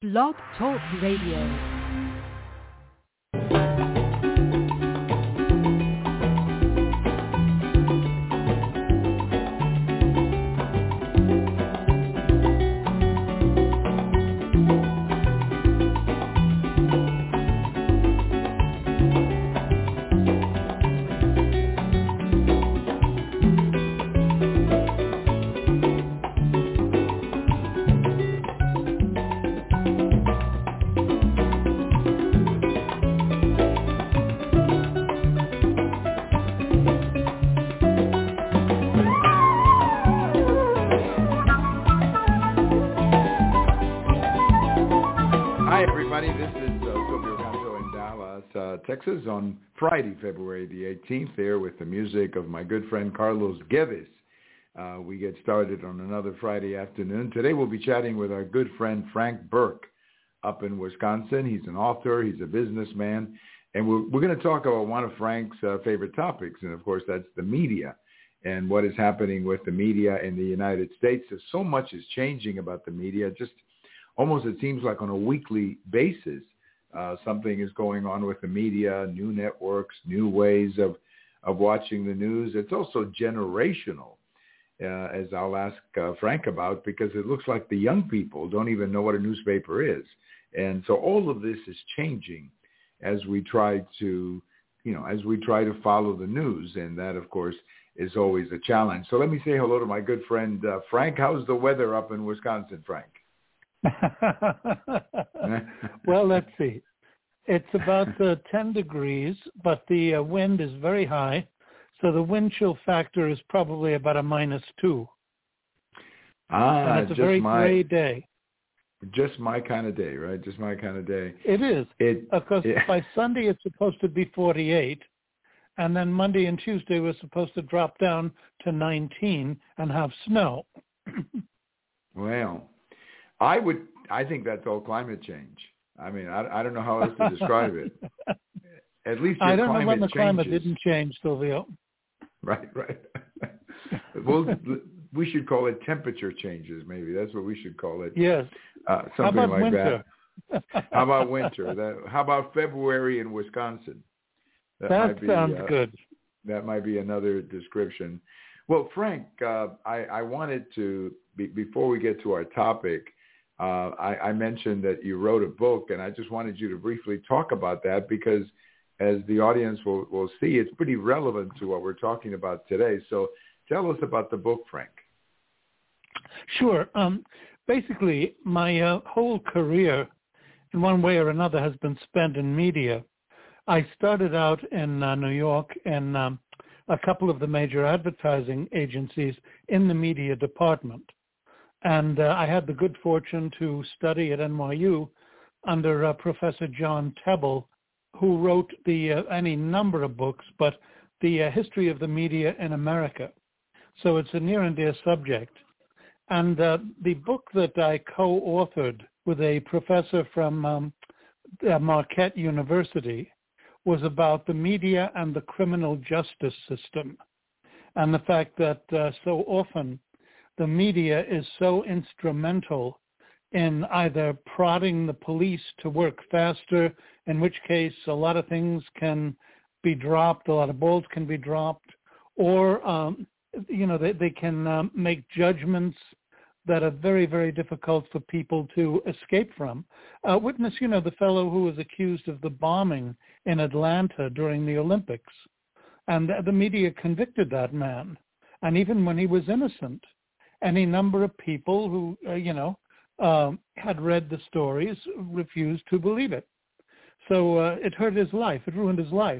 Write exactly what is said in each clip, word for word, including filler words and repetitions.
Blog Talk Radio. Texas on Friday, February the eighteenth, there with the music of my good friend Carlos Guedes. Uh, we get started on another Friday afternoon. Today we'll be chatting with our good friend Frank Burke up in Wisconsin. He's an author, he's a businessman, and we're, we're going to talk about one of Frank's uh, favorite topics, and of course that's the media and what is happening with the media in the United States. There's so much is changing about the media, just almost it seems like on a weekly basis. Uh, something is going on with the media, new networks, new ways of, of watching the news. It's also generational, uh, as I'll ask uh, Frank about, because it looks like the young people don't even know what a newspaper is. And so all of this is changing as we try to, you know, as we try to follow the news. And that, of course, is always a challenge. So let me say hello to my good friend, uh, Frank. How's the weather up in Wisconsin, Frank? Well, let's see. It's about uh, ten degrees, but the uh, wind is very high, so the wind chill factor is probably about a minus two. Ah, and it's a just very my, gray day. Just my kind of day, right? Just my kind of day. It is. It, of course, yeah. By Sunday it's supposed to be forty-eight, and then Monday and Tuesday we're supposed to drop down to nineteen and have snow. Well, I would. I think that's all climate change. I mean, I, I don't know how else to describe it. At least your I don't climate know when the changes. climate didn't change, Silvio. Right, right. Well, we should call it temperature changes. Maybe that's what we should call it. Yes. Uh, something how about like winter? that. How about winter? That, how about February in Wisconsin? That, that be, sounds uh, good. That might be another description. Well, Frank, uh, I, I wanted to, be, before we get to our topic, uh, I, I mentioned that you wrote a book, and I just wanted you to briefly talk about that because, as the audience will, will see, it's pretty relevant to what we're talking about today. So tell us about the book, Frank. Sure. Um, basically, my uh, whole career, in one way or another, has been spent in media. I started out in uh, New York in um, a couple of the major advertising agencies in the media department. And uh, I had the good fortune to study at N Y U under uh, Professor John Tebble, who wrote the uh, any number of books, but the uh, history of the media in America. So it's a near and dear subject. And uh, the book that I co-authored with a professor from um, uh, Marquette University was about the media and the criminal justice system, and the fact that uh, so often the media is so instrumental in either prodding the police to work faster, in which case a lot of things can be dropped, a lot of balls can be dropped, or, um, you know, they, they can um, make judgments that are very, very difficult for people to escape from. Uh, witness, you know, the fellow who was accused of the bombing in Atlanta during the Olympics. And the media convicted that man. And even when he was innocent, any number of people who, uh, you know, um, had read the stories refused to believe it. So uh, it hurt his life. It ruined his life.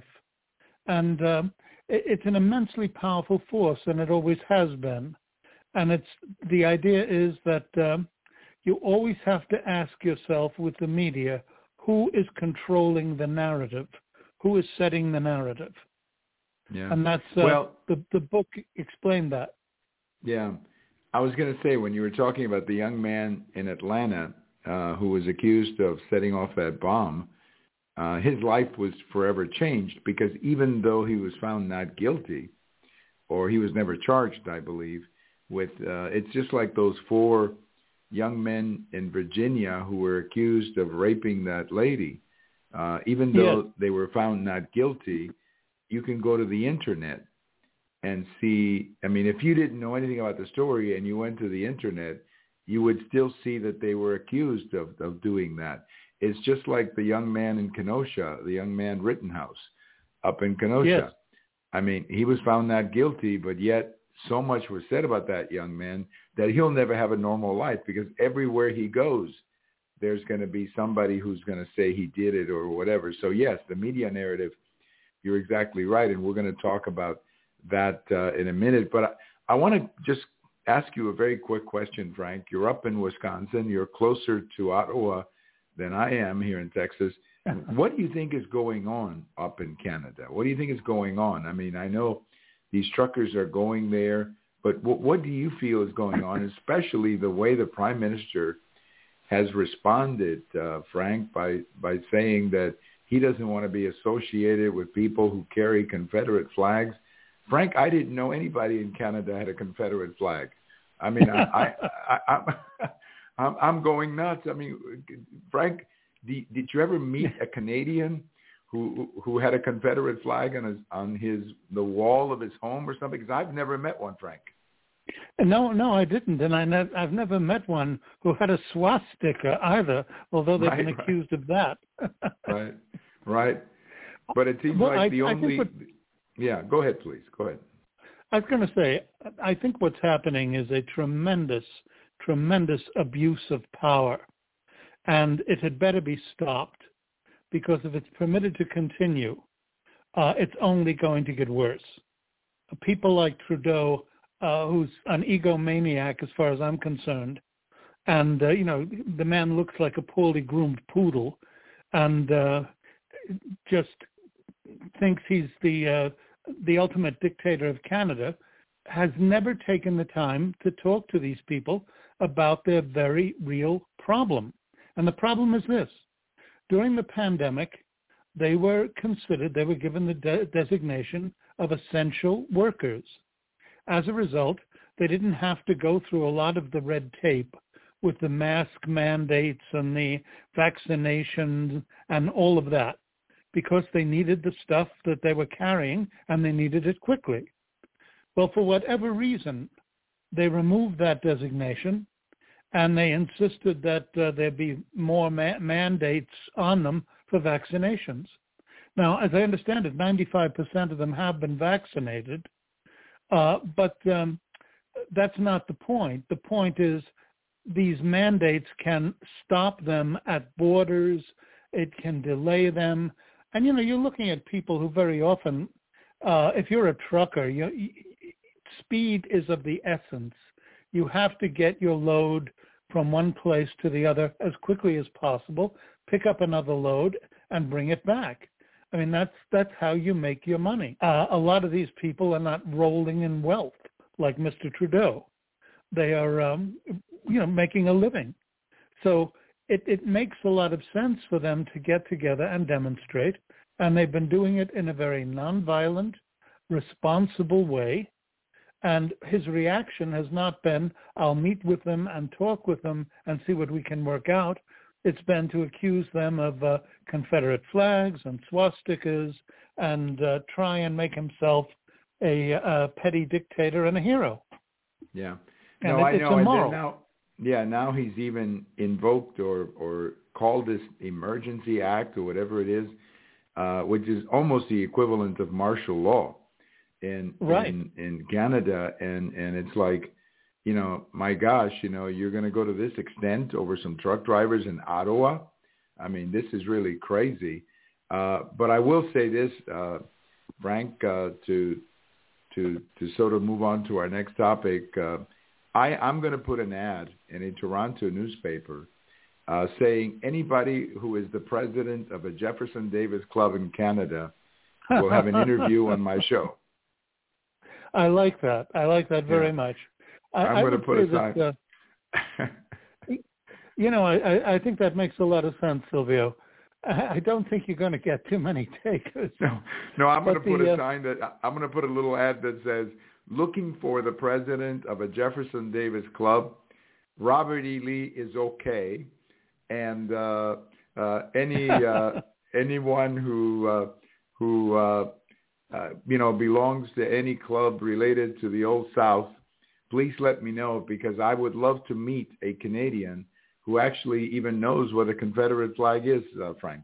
And um, it, it's an immensely powerful force, and it always has been. And it's the idea is that um, you always have to ask yourself with the media, who is controlling the narrative? Who is setting the narrative? Yeah. And that's uh, well, the, the book explained that. Yeah. I was going to say, when you were talking about the young man in Atlanta uh, who was accused of setting off that bomb, uh, his life was forever changed because even though he was found not guilty, or he was never charged, I believe, with uh, it's just like those four young men in Virginia who were accused of raping that lady. Uh, even though yes. they were found not guilty, you can go to the internet and see. I mean, if you didn't know anything about the story and you went to the internet, you would still see that they were accused of, of doing that. It's just like the young man in Kenosha, the young man Rittenhouse up in Kenosha. Yes. I mean, he was found not guilty, but yet so much was said about that young man that he'll never have a normal life, because everywhere he goes, there's going to be somebody who's going to say he did it or whatever. So yes, the media narrative, you're exactly right. And we're going to talk about that uh, in a minute. But I, I want to just ask you a very quick question, Frank. You're up in Wisconsin. You're closer to Ottawa than I am here in Texas. What do you think is going on up in Canada? What do you think is going on? I mean, I know these truckers are going there, but what, what do you feel is going on, especially the way the Prime Minister has responded, uh, Frank, by, by saying that he doesn't want to be associated with people who carry Confederate flags. Frank, I didn't know anybody in Canada had a Confederate flag. I mean, I, I, I, I, I'm, I'm going nuts. I mean, Frank, did, did you ever meet a Canadian who who had a Confederate flag on his on his the wall of his home or something? Because I've never met one, Frank. No, no, I didn't, and I ne- I've never met one who had a swastika either, although they've right, been right. accused of that. right, right. But it seems well, like I, the only. What, yeah, go ahead, please. Go ahead. I was going to say, I think what's happening is a tremendous, tremendous abuse of power, and it had better be stopped, because if it's permitted to continue, uh, it's only going to get worse. People like Trudeau, uh, who's an egomaniac as far as I'm concerned, and, uh, you know, the man looks like a poorly groomed poodle, and uh, just thinks he's the uh, the ultimate dictator of Canada, has never taken the time to talk to these people about their very real problem. And the problem is this. During the pandemic, they were considered, they were given the de- designation of essential workers. As a result, they didn't have to go through a lot of the red tape with the mask mandates and the vaccinations and all of that, because they needed the stuff that they were carrying and they needed it quickly. Well, for whatever reason, they removed that designation, and they insisted that uh, there be more ma- mandates on them for vaccinations. Now, as I understand it, ninety-five percent of them have been vaccinated, uh, but um, that's not the point. The point is these mandates can stop them at borders. It can delay them. And, you know, you're looking at people who very often, uh, if you're a trucker, you, you, speed is of the essence. You have to get your load from one place to the other as quickly as possible, pick up another load, and bring it back. I mean, that's that's how you make your money. Uh, a lot of these people are not rolling in wealth like Mister Trudeau. They are, um, you know, making a living. So it, it makes a lot of sense for them to get together and demonstrate, and they've been doing it in a very nonviolent, responsible way. And his reaction has not been, I'll meet with them and talk with them and see what we can work out. It's been to accuse them of uh, Confederate flags and swastikas and uh, try and make himself a, a petty dictator and a hero. Yeah. And no, it, I it's know. immoral. And then now, yeah, now he's even invoked or, or called this Emergency Act or whatever it is, uh, which is almost the equivalent of martial law in right. in, in Canada. And, and it's like, you know, my gosh, you know, you're going to go to this extent over some truck drivers in Ottawa. I mean, this is really crazy. Uh, but I will say this, uh, Frank, uh, to to to sort of move on to our next topic. Uh, I, I'm going to put an ad in a Toronto newspaper uh, saying anybody who is the president of a Jefferson Davis club in Canada will have an interview on my show. I like that. I like that very yeah. much. I, I'm I going to put a sign. That, uh, you know, I, I think that makes a lot of sense, Silvio. I don't think you're going to get too many takers. No, no, I'm going to put the, a uh, sign that I'm going to put a little ad that says, looking for the president of a Jefferson Davis club. Robert E. Lee is okay, and uh, uh, any uh, anyone who uh, who uh, uh, you know belongs to any club related to the Old South, please let me know, because I would love to meet a Canadian who actually even knows what a Confederate flag is, uh, Frank.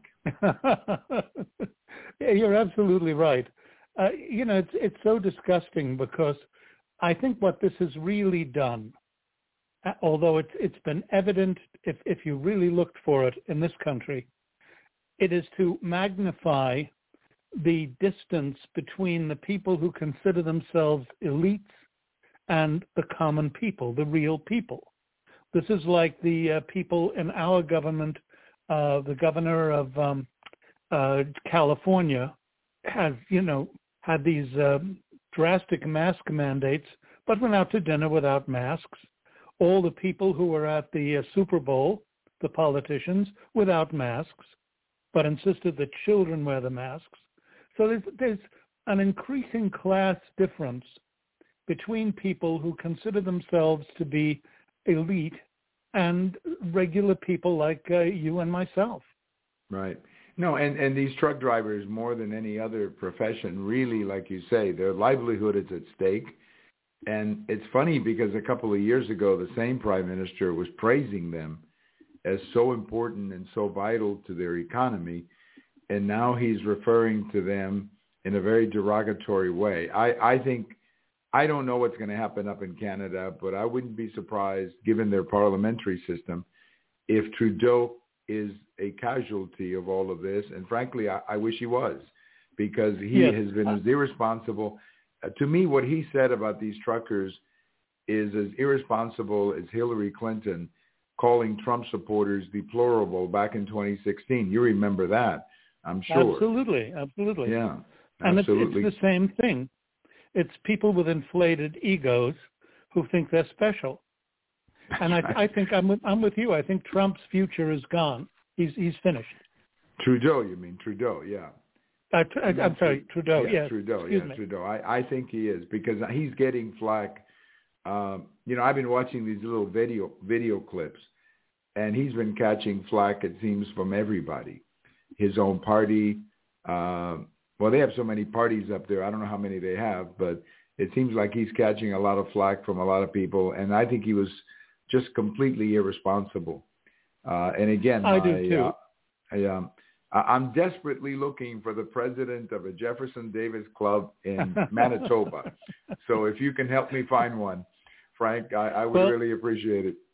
Yeah, you're absolutely right. Uh, you know, it's it's so disgusting, because I think what this has really done, although it's it's been evident if if you really looked for it in this country, it is to magnify the distance between the people who consider themselves elites and the common people, the real people. This is like the uh, people in our government. Uh, the governor of um, uh, California has, you know, had these uh, drastic mask mandates, but went out to dinner without masks. All the people who were at the uh, Super Bowl, the politicians, without masks, but insisted that children wear the masks. So there's, there's an increasing class difference between people who consider themselves to be elite and regular people like uh, you and myself. Right. No, and, and these truck drivers, more than any other profession, really, like you say, their livelihood is at stake. And it's funny because a couple of years ago, the same prime minister was praising them as so important and so vital to their economy. And now he's referring to them in a very derogatory way. I, I think, I don't know what's going to happen up in Canada, but I wouldn't be surprised, given their parliamentary system, if Trudeau is a casualty of all of this. And frankly, I, I wish he was, because he yes. has been as irresponsible. Uh, to me, what he said about these truckers is as irresponsible as Hillary Clinton calling Trump supporters deplorable back in twenty sixteen. You remember that, I'm sure. Absolutely, absolutely. Yeah, and absolutely. And it's, it's the same thing. It's people with inflated egos who think they're special. And I, I think I'm with, I'm with you. I think Trump's future is gone. He's he's finished. Trudeau, you mean Trudeau? Yeah. Uh, I, I'm sorry, Trudeau. Yeah, yes. Trudeau. Excuse yeah, me. Trudeau. I, I think he is, because he's getting flack. Um, you know, I've been watching these little video video clips, and he's been catching flack, it seems, from everybody. His own party. Um, well, they have so many parties up there. I don't know how many they have, but it seems like he's catching a lot of flack from a lot of people, and I think he was just completely irresponsible. Uh, and again, I my, do too. Uh, I, um, I'm desperately looking for the president of a Jefferson Davis club in Manitoba. So if you can help me find one, Frank, I, I would well, really appreciate it.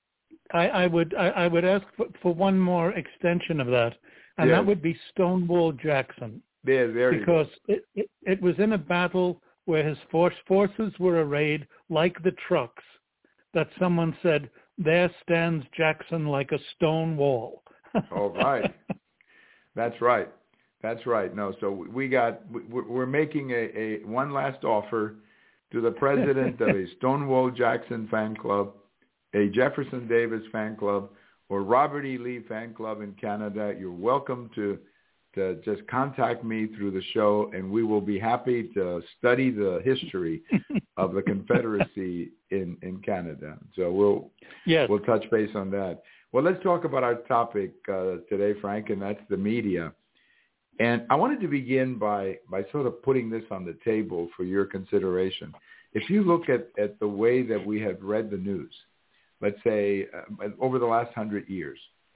I, I would I, I would ask for, for one more extension of that, and yes. that would be Stonewall Jackson. There, there because you it, it, it was in a battle where his force, forces were arrayed like the trucks, that someone said, "There stands Jackson like a stone wall." All right. That's right. That's right. No, so we got, we're making a, a one last offer to the president of a Stonewall Jackson fan club, a Jefferson Davis fan club, or Robert E. Lee fan club in Canada. You're welcome to to just contact me through the show, and we will be happy to study the history of the Confederacy in, in Canada. So we'll yes. we'll touch base on that. Well, let's talk about our topic uh, today, Frank, and that's the media. And I wanted to begin by, by sort of putting this on the table for your consideration. If you look at, at the way that we have read the news, let's say uh, over the last hundred years,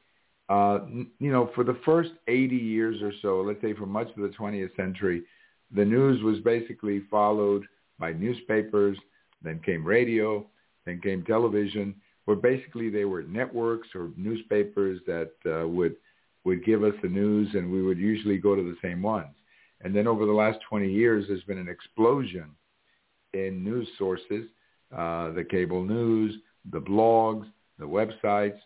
uh, you know, for the first eighty years or so, let's say for much of the twentieth century, the news was basically followed by newspapers, then came radio, then came television, where basically they were networks or newspapers that uh, would would give us the news, and we would usually go to the same ones. And then over the last twenty years, there's been an explosion in news sources, uh, the cable news, the blogs, the websites.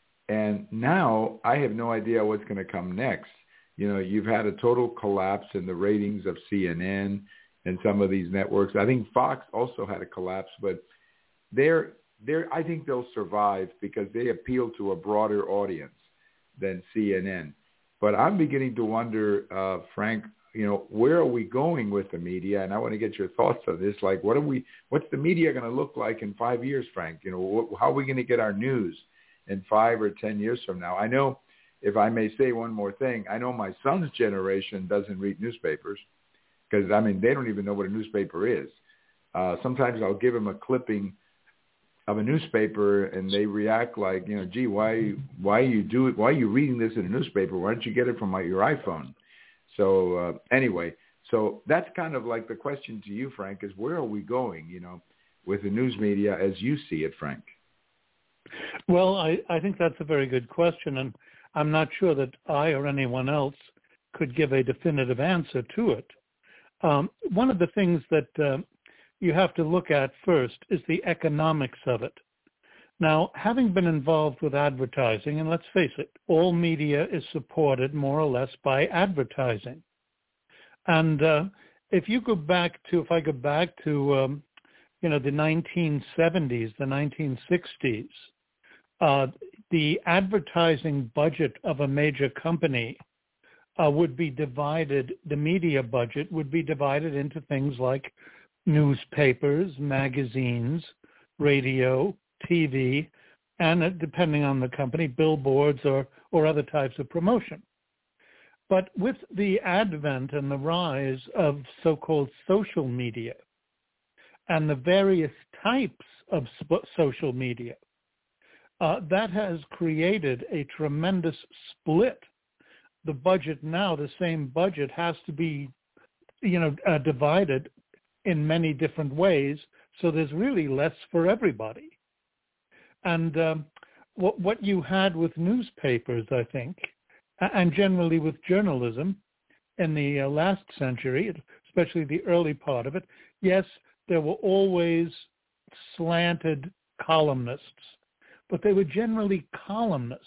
And now I have no idea what's going to come next. You know, you've had a total collapse in the ratings of C N N and some of these networks. I think Fox also had a collapse, but they're, they're, I think they'll survive because they appeal to a broader audience than C N N. But I'm beginning to wonder, uh, Frank, you know, where are we going with the media? And I want to get your thoughts on this. Like, what are we, what's the media going to look like in five years, Frank? You know, what, how are we going to get our news in five or ten years from now? I know, if I may say one more thing, I know my son's generation doesn't read newspapers because, I mean, they don't even know what a newspaper is. Uh, sometimes I'll give them a clipping of a newspaper and they react like, you know, gee, why, why you do it? Why are you reading this in a newspaper? Why don't you get it from my, your iPhone? So uh, anyway, so that's kind of like the question to you, Frank, is where are we going, you know, with the news media as you see it, Frank? Well, I, I think that's a very good question, and I'm not sure that I or anyone else could give a definitive answer to it. Um, one of the things that uh, you have to look at first is the economics of it. Now, having been involved with advertising, and let's face it, all media is supported more or less by advertising. And uh, if you go back to, if I go back to, um, you know, the nineteen seventies, the nineteen sixties, uh, the advertising budget of a major company uh, would be divided, the media budget would be divided into things like newspapers, magazines, radio, T V, and uh, depending on the company, billboards or, or other types of promotion. But with the advent and the rise of so-called social media and the various types of sp- social media, uh, that has created a tremendous split. The budget now, the same budget, has to be, you know, uh, divided in many different ways, so there's really less for everybody. And um, what, what you had with newspapers, I think, and generally with journalism in the uh, last century, especially the early part of it, yes, there were always slanted columnists, but they were generally columnists.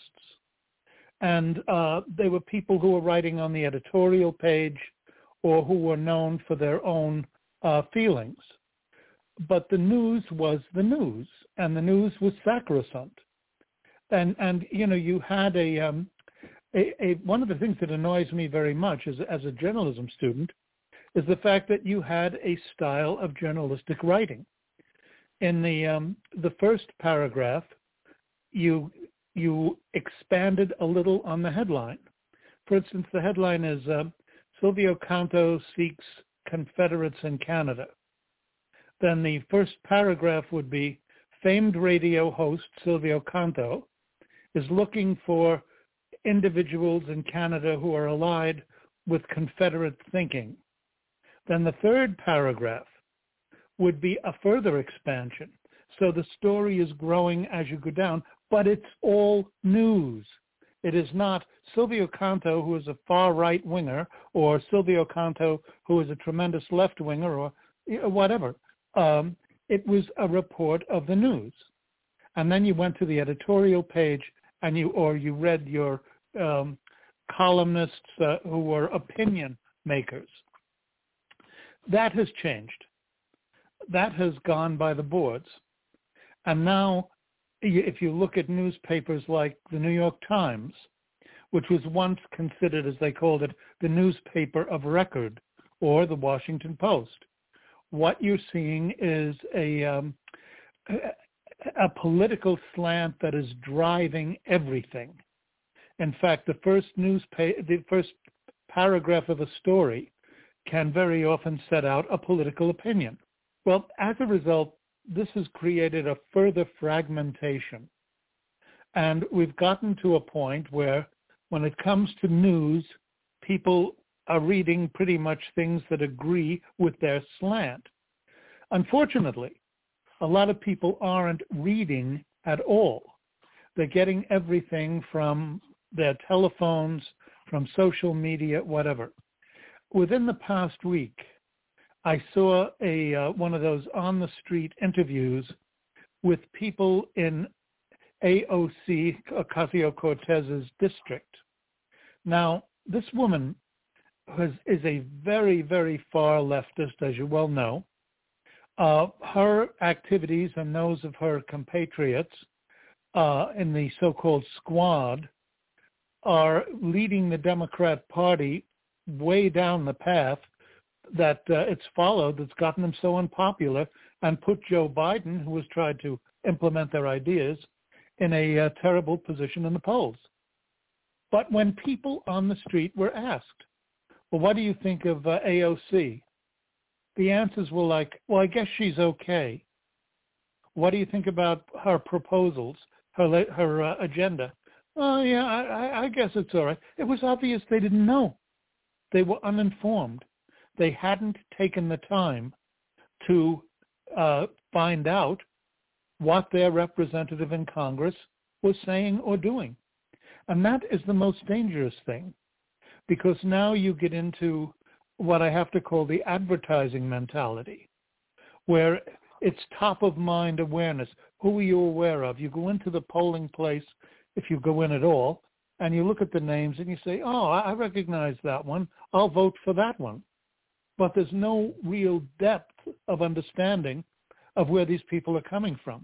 And uh, they were people who were writing on the editorial page or who were known for their own uh, feelings. But the news was the news, and the news was sacrosanct. And, and you know, you had a, um, a, a, one of the things that annoys me very much as, as a journalism student is the fact that you had a style of journalistic writing. In the, um, the first paragraph, you, you expanded a little on the headline. For instance, the headline is, uh, Silvio Canto seeks Confederates in Canada. Then the first paragraph would be, famed radio host Silvio Canto is looking for individuals in Canada who are allied with Confederate thinking. Then the third paragraph would be a further expansion. So the story is growing as you go down, but it's all news. It is not Silvio Canto, who is a far right winger, or Silvio Canto, who is a tremendous left winger, or whatever. Um, it was a report of the news. And then you went to the editorial page and you, or you read your um, columnists uh, who were opinion makers. That has changed. That has gone by the boards. And now, if you look at newspapers like the New York Times, which was once considered, as they called it, the newspaper of record, or the Washington Post, what you're seeing is a, um, a, a political slant that is driving everything. In fact, the first newspaper, the first paragraph of a story can very often set out a political opinion. Well, as a result, this has created a further fragmentation. And we've gotten to a point where when it comes to news, people are reading pretty much things that agree with their slant. Unfortunately, a lot of people aren't reading at all. They're getting everything from their telephones, from social media, whatever. Within the past week, I saw a uh, one of those on-the-street interviews with people in A O C, Ocasio-Cortez's district. Now, this woman has, is a very, very far leftist, as you well know. Uh, her activities and those of her compatriots uh, in the so-called squad are leading the Democrat Party way down the path that uh, it's followed that's gotten them so unpopular and put Joe Biden, who has tried to implement their ideas, in a uh, terrible position in the polls. But when people on the street were asked, well, what do you think of uh, A O C? The answers were like, well, I guess she's okay. What do you think about her proposals, her her uh, agenda? Oh, yeah, I, I guess it's all right. It was obvious they didn't know. They were uninformed. They hadn't taken the time to uh, find out what their representative in Congress was saying or doing. And that is the most dangerous thing, because now you get into what I have to call the advertising mentality, where it's top-of-mind awareness. Who are you aware of? You go into the polling place, if you go in at all, and you look at the names and you say, oh, I recognize that one. I'll vote for that one. But there's no real depth of understanding of where these people are coming from.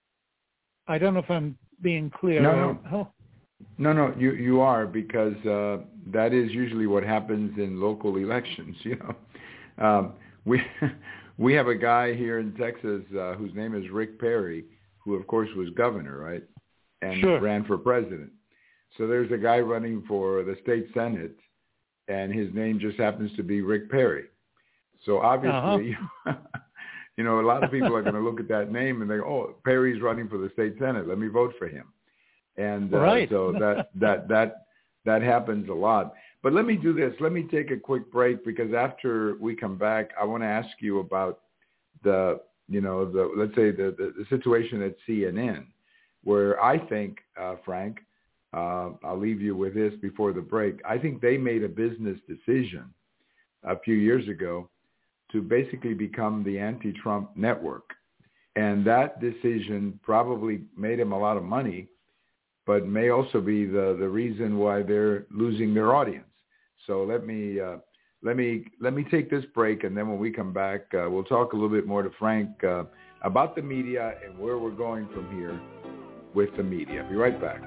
I don't know if I'm being clear. No, no. Oh. No, no, you you are, because uh, that is usually what happens in local elections. You know, um, we we have a guy here in Texas uh, whose name is Rick Perry, who of course was governor, right, and Sure. ran for president. So there's a guy running for the state senate, and his name just happens to be Rick Perry. So obviously, uh-huh. you know, a lot of people are going to look at that name and they go, "Oh, Perry's running for the state senate. Let me vote for him." And uh, right. so that, that that that happens a lot. But let me do this. Let me take a quick break, because after we come back, I want to ask you about the, you know, the let's say the, the, the situation at C N N, where I think, uh, Frank, uh, I'll leave you with this before the break. I think they made a business decision a few years ago to basically become the anti-Trump network. And that decision probably made them a lot of money, but may also be the, the reason why they're losing their audience. So let me uh, let me let me take this break, and then when we come back, uh, we'll talk a little bit more to Frank uh, about the media and where we're going from here with the media. Be right back.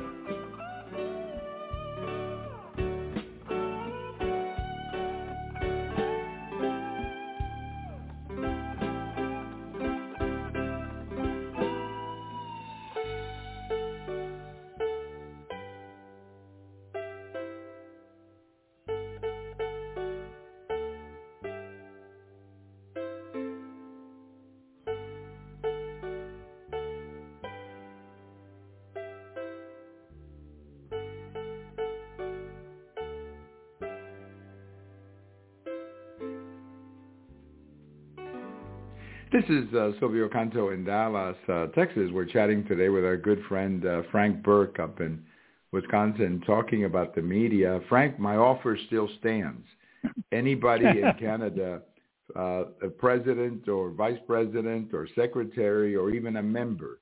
This is uh, Silvio Canto in Dallas, uh, Texas. We're chatting today with our good friend uh, Frank Burke up in Wisconsin, talking about the media. Frank, my offer still stands. Anybody in Canada, uh, a president or vice president or secretary or even a member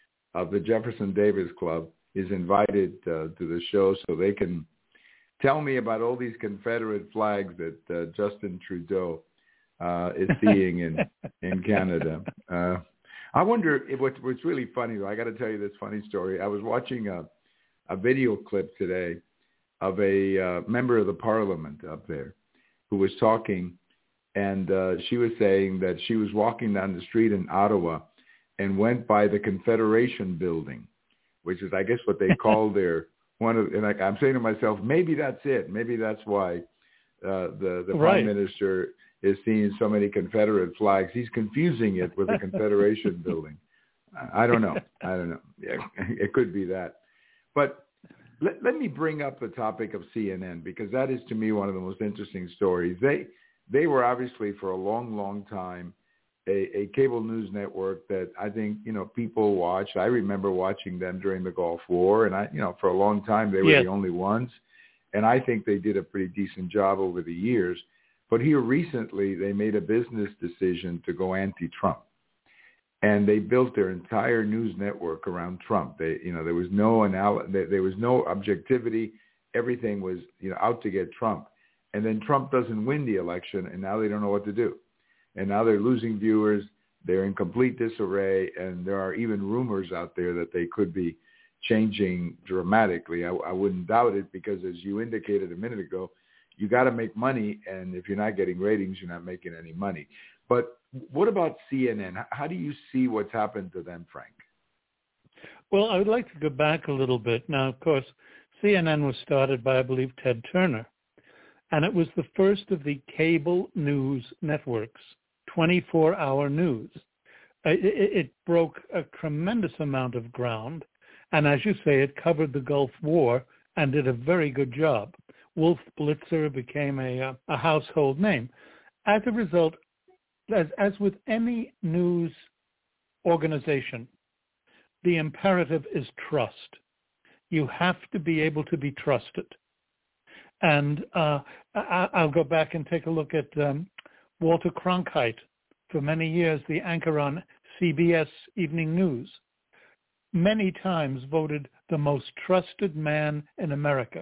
of the Jefferson Davis Club is invited uh, to the show so they can tell me about all these Confederate flags that uh, Justin Trudeau Uh, is seeing in in Canada. Uh, I wonder if what's, what's really funny, though. I got to tell you this funny story. I was watching a, a video clip today of a uh, member of the parliament up there who was talking, and uh, she was saying that she was walking down the street in Ottawa and went by the Confederation building, which is, I guess, what they call their one of. And I, I'm saying to myself, maybe that's it. Maybe that's why uh, the the right. prime minister is seeing so many Confederate flags. He's confusing it with the Confederation building. I don't know. I don't know. Yeah, it could be that. But let, let me bring up the topic of C N N, because that is, to me, one of the most interesting stories. They they were obviously for a long, long time a, a cable news network that I think, you know, people watched. I remember watching them during the Gulf War, and I, you know, for a long time they were yes. the only ones. And I think they did a pretty decent job over the years. But here recently, they made a business decision to go anti-Trump, and they built their entire news network around Trump. They, you know, there was no anal- there was no objectivity. Everything was, you know, out to get Trump. And then Trump doesn't win the election, and now they don't know what to do. And now they're losing viewers. They're in complete disarray, and there are even rumors out there that they could be changing dramatically. I, I wouldn't doubt it, because as you indicated a minute ago, you got to make money, and if you're not getting ratings, you're not making any money. But what about C N N? How do you see what's happened to them, Frank? Well, I would like to go back a little bit. Now, of course, C N N was started by, I believe, Ted Turner, and it was the first of the cable news networks, twenty-four hour news. It, it, it broke a tremendous amount of ground, and as you say, it covered the Gulf War and did a very good job. Wolf Blitzer became a, a household name. As a result, as, as with any news organization, the imperative is trust. You have to be able to be trusted. And uh, I, I'll go back and take a look at um, Walter Cronkite, for many years the anchor on C B S Evening News, many times voted the most trusted man in America.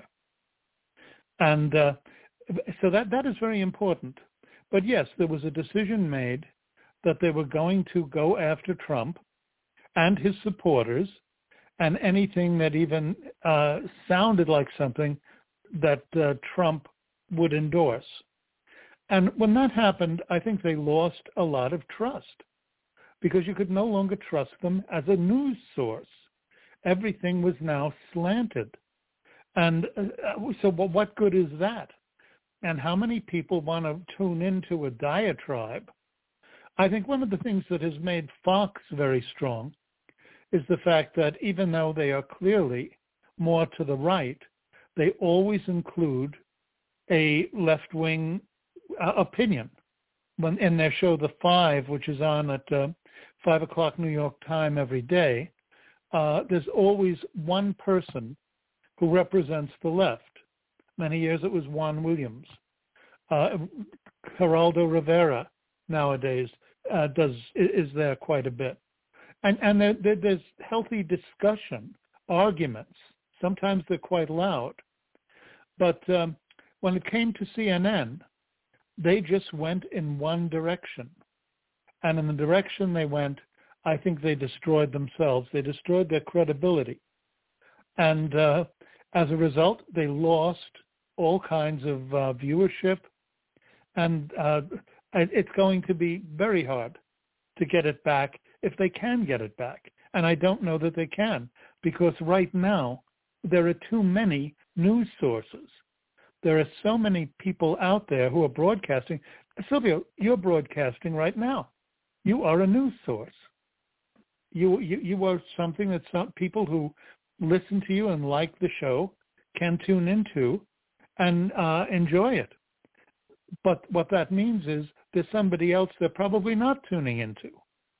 And uh, so that, that is very important. But yes, there was a decision made that they were going to go after Trump and his supporters and anything that even uh, sounded like something that uh, Trump would endorse. And when that happened, I think they lost a lot of trust because you could no longer trust them as a news source. Everything was now slanted. And uh, so well, what good is that? And how many people want to tune into a diatribe? I think one of the things that has made Fox very strong is the fact that even though they are clearly more to the right, they always include a left-wing uh, opinion. When in their show The Five, which is on at uh, five o'clock New York time every day, uh, there's always one person who represents the left. Many years it was Juan Williams. Uh, Geraldo Rivera nowadays uh, does is there quite a bit. And, and there, there, there's healthy discussion, arguments. Sometimes they're quite loud. But um, when it came to C N N, they just went in one direction. And in the direction they went, I think they destroyed themselves. They destroyed their credibility. And uh, as a result, they lost all kinds of uh, viewership. And uh, it's going to be very hard to get it back if they can get it back. And I don't know that they can, because right now there are too many news sources. There are so many people out there who are broadcasting. Silvio, you're broadcasting right now. You are a news source. You you, you are something that some people who listen to you and like the show can tune into and uh, enjoy it. But what that means is there's somebody else they're probably not tuning into.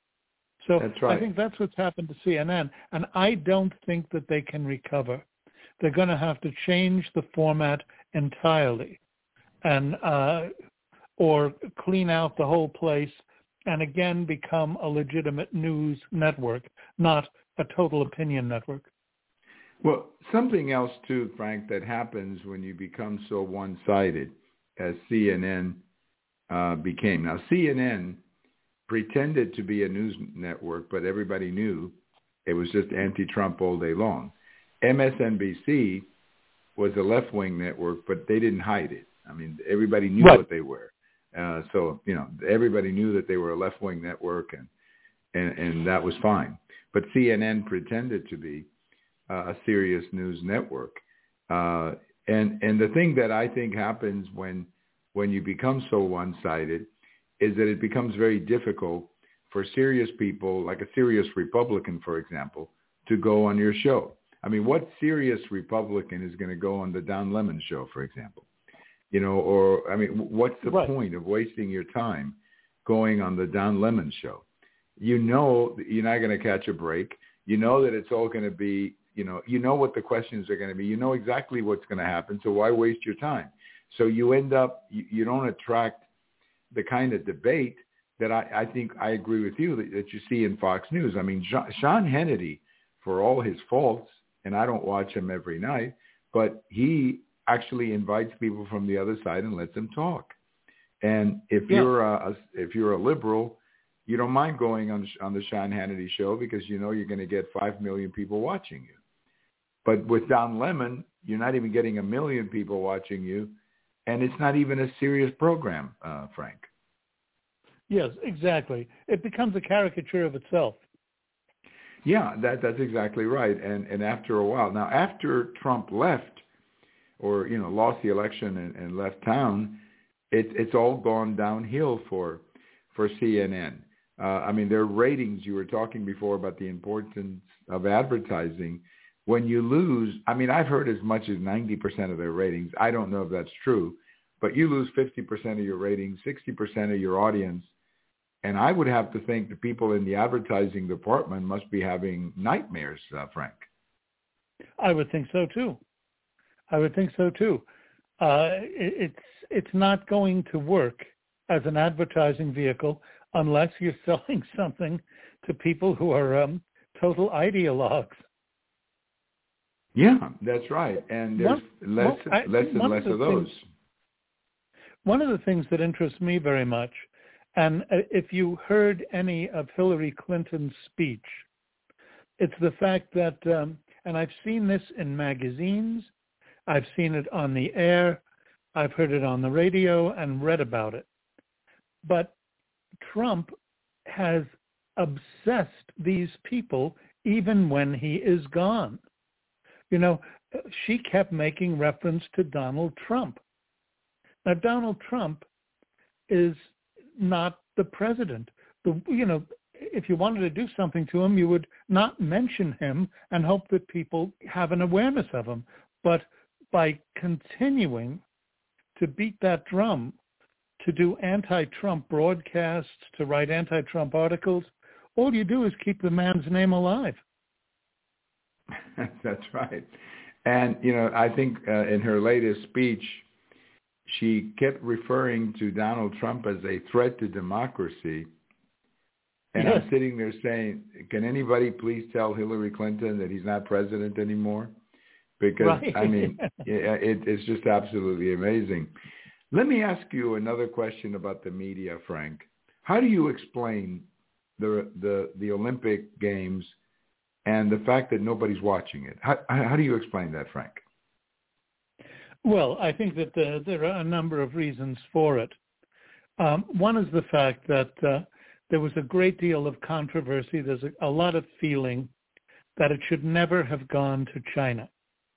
So that's right. I think that's what's happened to C N N, and I don't think that they can recover. They're going to have to change the format entirely, and uh, or clean out the whole place, and again become a legitimate news network, not a total opinion network. Well, something else too, Frank, that happens when you become so one-sided as C N N uh, became. Now, C N N pretended to be a news network, but everybody knew it was just anti-Trump all day long. M S N B C was a left-wing network, but they didn't hide it. I mean, everybody knew right. what they were. Uh, so, you know, everybody knew that they were a left-wing network, and, and, and that was fine. But C N N pretended to be uh, a serious news network. Uh, and, and the thing that I think happens when, when you become so one-sided is that it becomes very difficult for serious people, like a serious Republican, for example, to go on your show. I mean, what serious Republican is going to go on the Don Lemon show, for example? You know, or, I mean, what's the right. point of wasting your time going on the Don Lemon show? You know you're not going to catch a break. You know that it's all going to be, you know, you know what the questions are going to be. You know exactly what's going to happen, so why waste your time? So you end up, you, you don't attract the kind of debate that I, I think I agree with you that, that you see in Fox News. I mean, Sean Hannity, for all his faults, and I don't watch him every night, but he actually invites people from the other side and lets them talk. And if yeah. you're a, if you're a liberal, you don't mind going on on the Sean Hannity show because you know you're going to get five million people watching you. But with Don Lemon, you're not even getting a million people watching you, and it's not even a serious program, uh, Frank. Yes, exactly. It becomes a caricature of itself. Yeah, that that's exactly right. And and after a while, now after Trump left, or you know lost the election and, and left town, it, it's all gone downhill for for C N N. Uh, I mean, their ratings. You were talking before about the importance of advertising. When you lose, I mean, I've heard as much as ninety percent of their ratings. I don't know if that's true, but you lose fifty percent of your ratings, sixty percent of your audience. And I would have to think the people in the advertising department must be having nightmares, uh, Frank. I would think so too. I would think so too. Uh, it, it's it's not going to work as an advertising vehicle unless you're selling something to people who are um, total ideologues. Yeah, that's right. And there's one, less, well, I, less and less of, of those. Things, one of the things that interests me very much, and if you heard any of Hillary Clinton's speech, it's the fact that, um, and I've seen this in magazines, I've seen it on the air, I've heard it on the radio and read about it. But Trump has obsessed these people even when he is gone. You know, she kept making reference to Donald Trump. Now, Donald Trump is not the president. The, you know, if you wanted to do something to him, you would not mention him and hope that people have an awareness of him. But by continuing to beat that drum, to do anti-Trump broadcasts, to write anti-Trump articles, all you do is keep the man's name alive. That's right. And, you know, I think uh, in her latest speech, she kept referring to Donald Trump as a threat to democracy. And yes. I'm sitting there saying, can anybody please tell Hillary Clinton that he's not president anymore? Because, right. I mean, it, it's just absolutely amazing. Let me ask you another question about the media, Frank. How do you explain the the, the Olympic Games and the fact that nobody's watching it? How, how do you explain that, Frank? Well, I think that the, there are a number of reasons for it. Um, one is the fact that uh, there was a great deal of controversy. There's a, a lot of feeling that it should never have gone to China.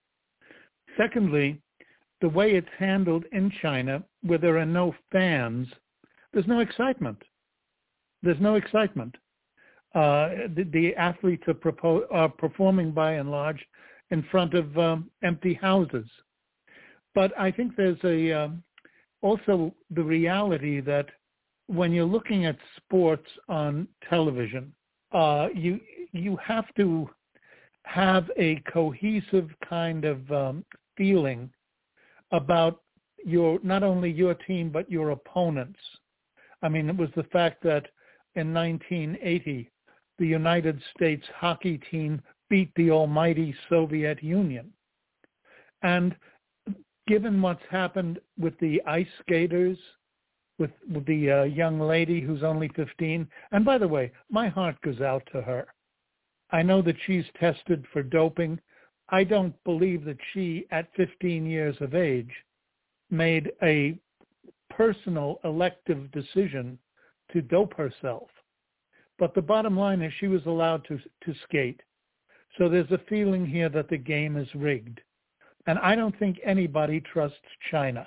Secondly, the way it's handled in China, where there are no fans, there's no excitement. There's no excitement. Uh, the, the athletes are, propo- are performing by and large in front of um, empty houses. But I think there's a um, also the reality that when you're looking at sports on television, uh, you you have to have a cohesive kind of um, feeling about your not only your team but your opponents. I mean, it was the fact that in nineteen eighty, the United States hockey team beat the almighty Soviet Union. And given what's happened with the ice skaters, with, with the uh, young lady who's only fifteen, and by the way, my heart goes out to her. I know that she's tested for doping. I don't believe that she, at fifteen years of age, made a personal elective decision to dope herself. But the bottom line is she was allowed to to skate. So there's a feeling here that the game is rigged. And I don't think anybody trusts China.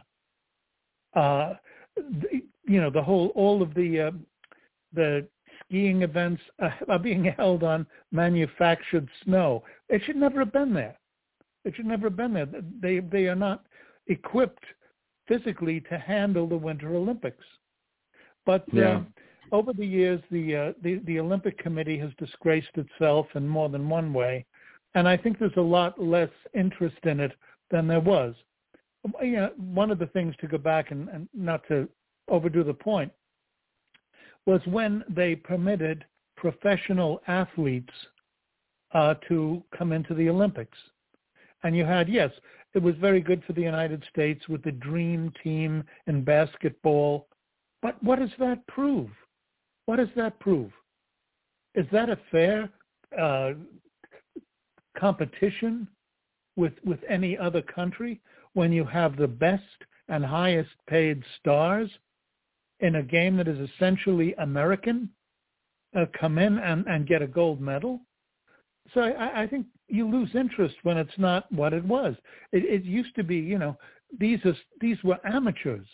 Uh, the, you know, the whole, all of the uh, the skiing events uh, are being held on manufactured snow. It should never have been there. It should never have been there. They they are not equipped physically to handle the Winter Olympics. But yeah. uh, over the years, the, uh, the the Olympic Committee has disgraced itself in more than one way, and I think there's a lot less interest in it than there was. You know, one of the things, to go back and, and not to overdo the point, was when they permitted professional athletes uh, to come into the Olympics. And you had, yes, it was very good for the United States with the dream team in basketball. But what does that prove? What does that prove? Is that a fair uh, competition with with any other country when you have the best and highest paid stars in a game that is essentially American uh, come in and, and get a gold medal. So I, I think you lose interest when it's not what it was. It, it used to be, you know, these are, these were amateurs.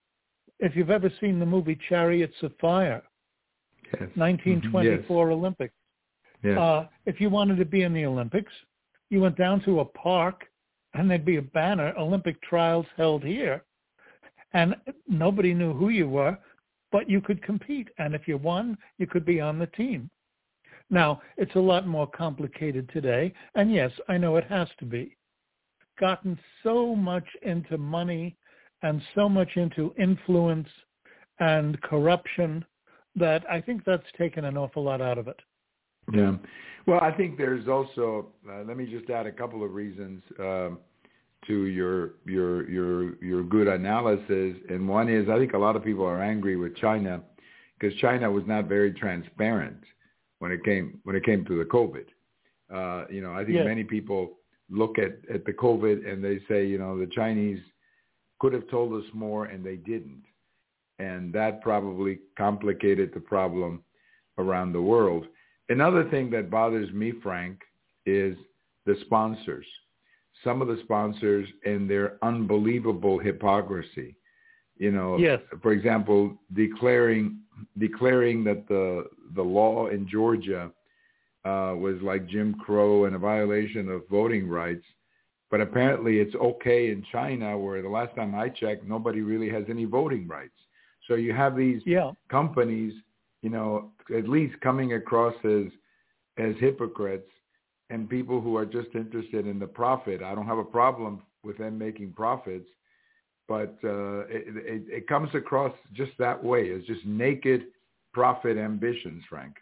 If you've ever seen the movie Chariots of Fire, yes. nineteen twenty-four yes. Olympics, yes. uh, if you wanted to be in the Olympics, you went down to a park and there'd be a banner, Olympic trials held here, and nobody knew who you were, but you could compete. And if you won, you could be on the team. Now, it's a lot more complicated today, and yes, I know it has to be. Gotten so much into money and so much into influence and corruption that I think that's taken an awful lot out of it. Yeah. Well, I think there's also, uh, let me just add a couple of reasons um, to your your your your good analysis. And one is I think a lot of people are angry with China because China was not very transparent when it came when it came to the COVID. Uh, you know, I think yes. many people look at, at the COVID and they say, you know, the Chinese could have told us more and they didn't. And that probably complicated the problem around the world. Another thing that bothers me, Frank, is the sponsors. Some of the sponsors and their unbelievable hypocrisy. You know, yes. for example, declaring declaring that the the law in Georgia uh, was like Jim Crow and a violation of voting rights. But apparently it's okay in China, where the last time I checked, nobody really has any voting rights. So you have these yeah. companies, you know, at least coming across as as hypocrites and people who are just interested in the profit. I don't have a problem with them making profits, but uh, it, it, it comes across just that way, as just naked profit ambitions, Frank.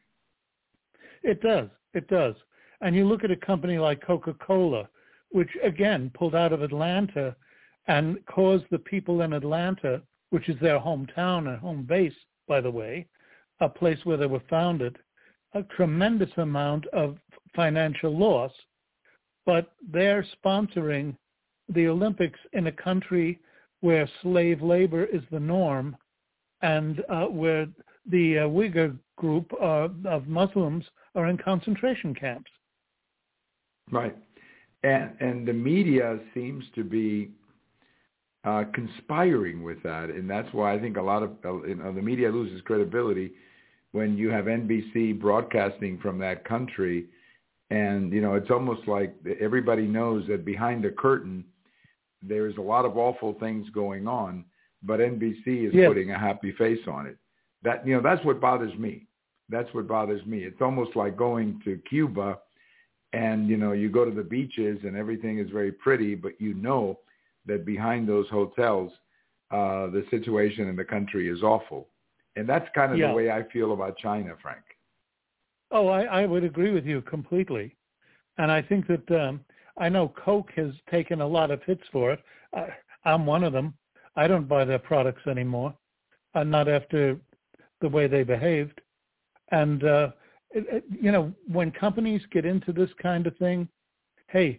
It does. It does. And you look at a company like Coca-Cola, which, again, pulled out of Atlanta and caused the people in Atlanta, which is their hometown and home base, by the way, a place where they were founded, a tremendous amount of financial loss. But they're sponsoring the Olympics in a country where slave labor is the norm and uh, where the uh, Uyghur group uh, of Muslims are in concentration camps. Right. And, and the media seems to be uh, conspiring with that. And that's why I think a lot of uh, you know, the media loses credibility when you have N B C broadcasting from that country. And, you know, it's almost like everybody knows that behind the curtain, there's a lot of awful things going on, but N B C is yes. putting a happy face on it. That, you know, that's what bothers me. That's what bothers me. It's almost like going to Cuba and, you know, you go to the beaches and everything is very pretty, but you know that behind those hotels, uh, the situation in the country is awful. And that's kind of yeah. the way I feel about China, Frank. Oh, I, I would agree with you completely. And I think that um, I know Coke has taken a lot of hits for it. I, I'm one of them. I don't buy their products anymore, uh, not after the way they behaved. And, uh, it, it, you know, when companies get into this kind of thing, hey,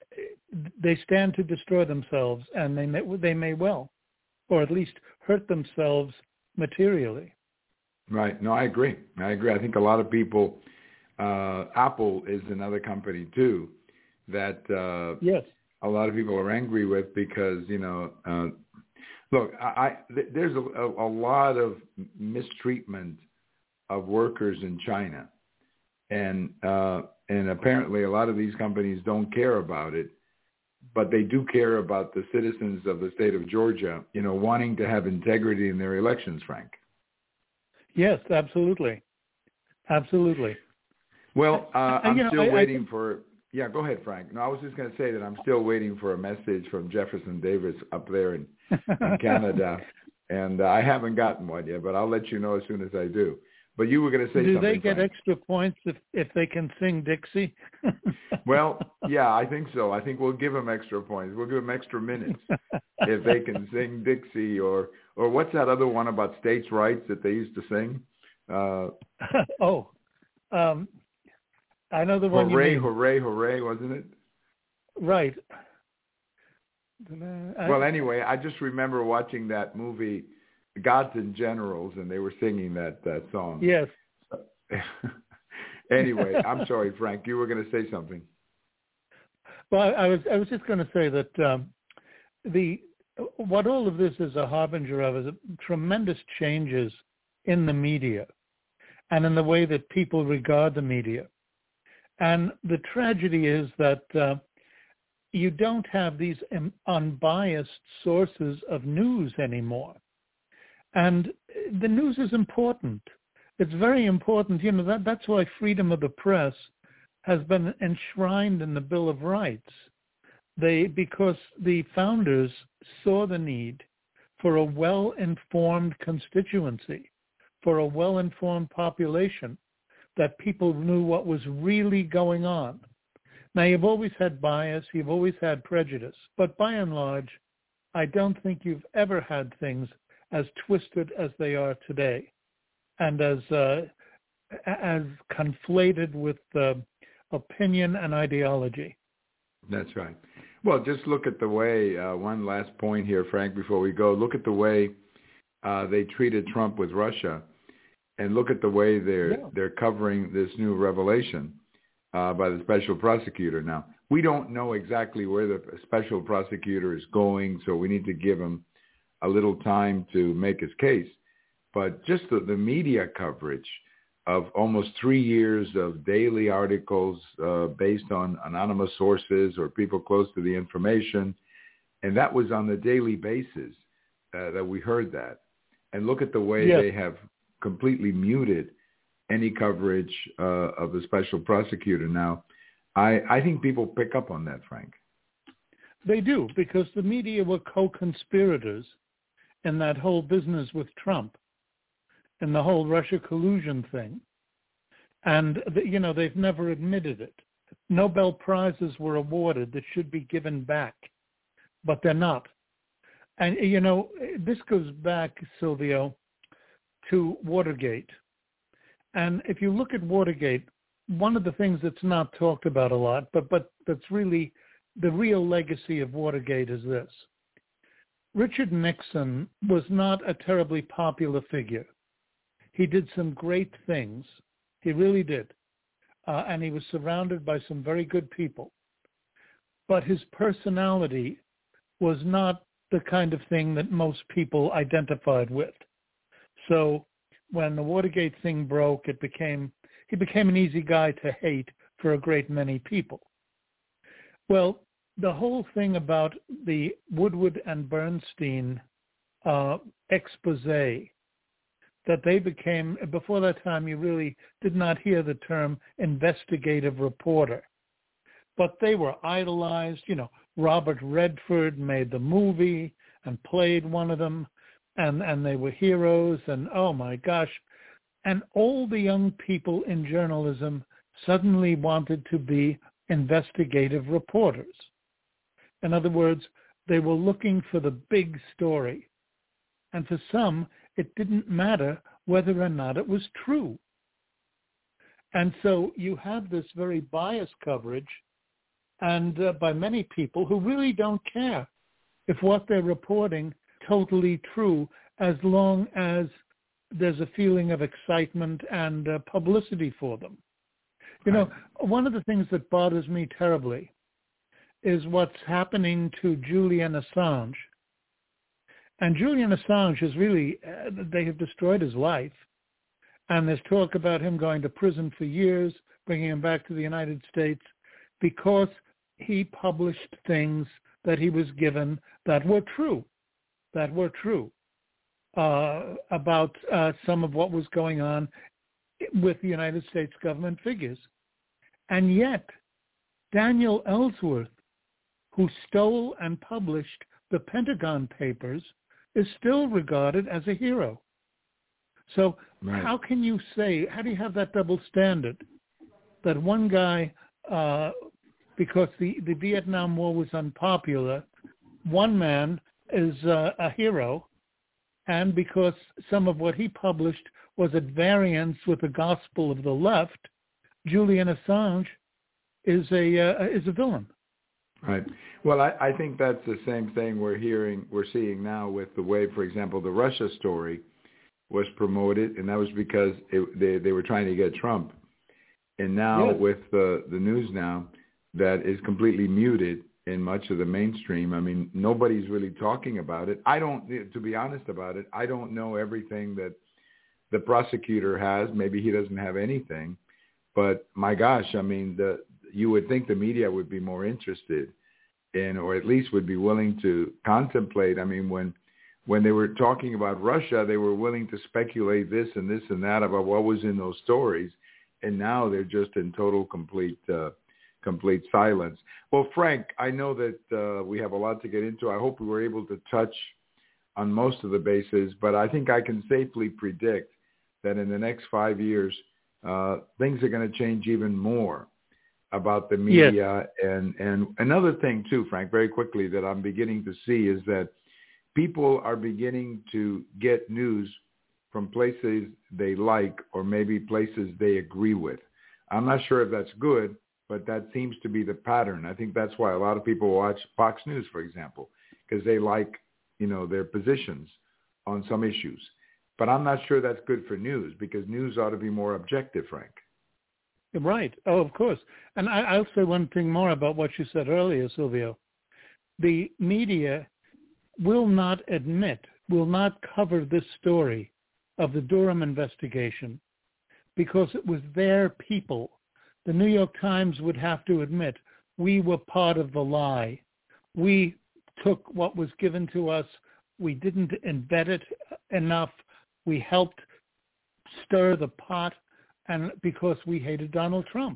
they stand to destroy themselves, and they may, they may well, or at least hurt themselves materially. Right. No, I agree. I agree. I think a lot of people, uh, Apple is another company too, that uh, yes. a lot of people are angry with because, you know, uh, look, I, I, there's a, a lot of mistreatment of workers in China. And uh, and apparently a lot of these companies don't care about it, but they do care about the citizens of the state of Georgia, you know, wanting to have integrity in their elections, Frank. Yes, absolutely. Absolutely. Well, uh, I'm you know, still I, waiting I, for, yeah, go ahead, Frank. No, I was just going to say that I'm still waiting for a message from Jefferson Davis up there in, in Canada, and uh, I haven't gotten one yet, but I'll let you know as soon as I do. But you were going to say do something, they get Frank. extra points if, if they can sing Dixie? Well, yeah, I think so. I think we'll give them extra points. We'll give them extra minutes if they can sing Dixie or, or what's that other one about states' rights that they used to sing? Uh, oh, um, I know the one hooray, you mean. Hooray, hooray, hooray, wasn't it? Right. I, well, anyway, I just remember watching that movie, Gods and Generals, and they were singing that, that song. Yes. Anyway, I'm sorry, Frank. You were going to say something. Well, I, I was I was just going to say that um, the what all of this is a harbinger of is a tremendous changes in the media and in the way that people regard the media. And the tragedy is that uh, you don't have these unbiased sources of news anymore. And the news is important. It's very important. You know, that, that's why freedom of the press has been enshrined in the Bill of Rights. They, because the founders saw the need for a well-informed constituency, for a well-informed population, that people knew what was really going on. Now, you've always had bias, you've always had prejudice, but by and large, I don't think you've ever had things as twisted as they are today, and as uh, as conflated with uh, opinion and ideology. That's right. Well, just look at the way, uh, one last point here, Frank, before we go. Look at the way uh, they treated Trump with Russia, and look at the way they're yeah. they're covering this new revelation uh, by the special prosecutor. Now, we don't know exactly where the special prosecutor is going, so we need to give him a little time to make his case. But just the, the media coverage of almost three years of daily articles uh, based on anonymous sources or people close to the information, and that was on a daily basis uh, that we heard that. And look at the way yes. they have completely muted any coverage uh, of the special prosecutor. Now, I, I think people pick up on that, Frank. They do, because the media were co-conspirators in that whole business with Trump and the whole Russia collusion thing. And, you know, they've never admitted it. Nobel Prizes were awarded that should be given back, but they're not. And, you know, this goes back, Silvio, to Watergate. And if you look at Watergate, one of the things that's not talked about a lot, but, but that's really the real legacy of Watergate is this. Richard Nixon was not a terribly popular figure. He did some great things. He really did. Uh, and he was surrounded by some very good people. But his personality was not the kind of thing that most people identified with. So when the Watergate thing broke, it became he became an easy guy to hate for a great many people. Well, the whole thing about the Woodward and Bernstein uh, expose, that they became, before that time you really did not hear the term investigative reporter, but they were idolized. You know, Robert Redford made the movie and played one of them, and, and they were heroes, and oh my gosh. And all the young people in journalism suddenly wanted to be investigative reporters. In other words, they were looking for the big story. And for some, it didn't matter whether or not it was true. And so you have this very biased coverage, and uh, by many people who really don't care if what they're reporting totally true, as long as there's a feeling of excitement and uh, publicity for them. You know, one of the things that bothers me terribly is what's happening to Julian Assange. And Julian Assange is really, uh, they have destroyed his life. And there's talk about him going to prison for years, bringing him back to the United States, because he published things that he was given that were true, that were true uh, about uh, some of what was going on with the United States government figures. And yet, Daniel Ellsworth, who stole and published the Pentagon Papers, is still regarded as a hero. So right. how can you say, how do you have that double standard? That one guy, uh, because the, the Vietnam War was unpopular, one man is uh, a hero, and because some of what he published was at variance with the gospel of the left, Julian Assange is a uh, is a villain. Right. Well, I, I think that's the same thing we're hearing, we're seeing now with the way, for example, the Russia story was promoted, and that was because it, they, they were trying to get Trump. And now Yes. with the, the news now that is completely muted in much of the mainstream, I mean, nobody's really talking about it. I don't, to be honest about it, I don't know everything that the prosecutor has. Maybe he doesn't have anything. But my gosh, I mean, the, you would think the media would be more interested in, or at least would be willing to contemplate. I mean, when when they were talking about Russia, they were willing to speculate this and this and that about what was in those stories. And now they're just in total, complete, uh, complete silence. Well, Frank, I know that uh, we have a lot to get into. I hope we were able to touch on most of the bases, but I think I can safely predict that in the next five years, uh, things are going to change even more about the media. Yes. And, and another thing too, Frank, very quickly, that I'm beginning to see is that people are beginning to get news from places they like or maybe places they agree with. I'm not sure if that's good, but that seems to be the pattern. I think that's why a lot of people watch Fox News, for example, because they like, you know, their positions on some issues. But I'm not sure that's good for news, because news ought to be more objective, Frank. Right. Oh, of course. And I, I'll say one thing more about what you said earlier, Silvio. The media will not admit, will not cover this story of the Durham investigation because it was their people. The New York Times would have to admit, we were part of the lie. We took what was given to us. We didn't embed it enough. We helped stir the pot, and because we hated Donald Trump.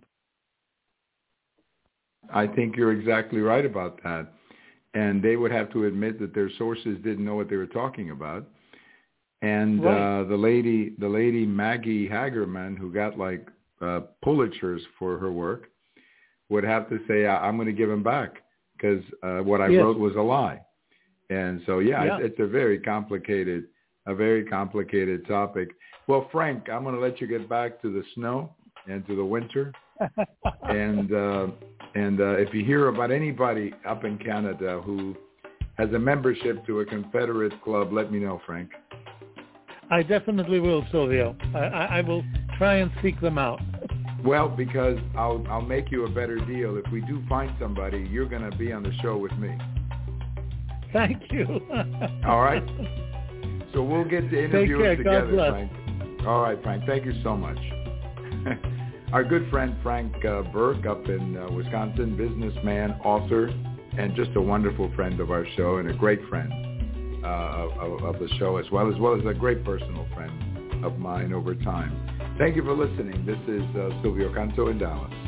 I think you're exactly right about that. And they would have to admit that their sources didn't know what they were talking about. And right. uh, the lady, the lady Maggie Hagerman, who got like uh, Pulitzers for her work, would have to say, I'm going to give them back because uh, what I yes. wrote was a lie. And so, yeah, yeah. It's, it's a very complicated, a very complicated topic. Well, Frank, I'm going to let you get back to the snow and to the winter. and uh, and uh, if you hear about anybody up in Canada who has a membership to a Confederate club, let me know, Frank. I definitely will, Silvio. I, I, I will try and seek them out. Well, because I'll I'll make you a better deal. If we do find somebody, you're going to be on the show with me. Thank you. All right. So we'll get to interview Take care. together, God bless. Frank. All right, Frank. Thank you so much. Our good friend Frank uh, Burke up in uh, Wisconsin, businessman, author, and just a wonderful friend of our show and a great friend uh, of, of the show as well, as well as a great personal friend of mine over time. Thank you for listening. This is uh, Silvio Canto in Dallas.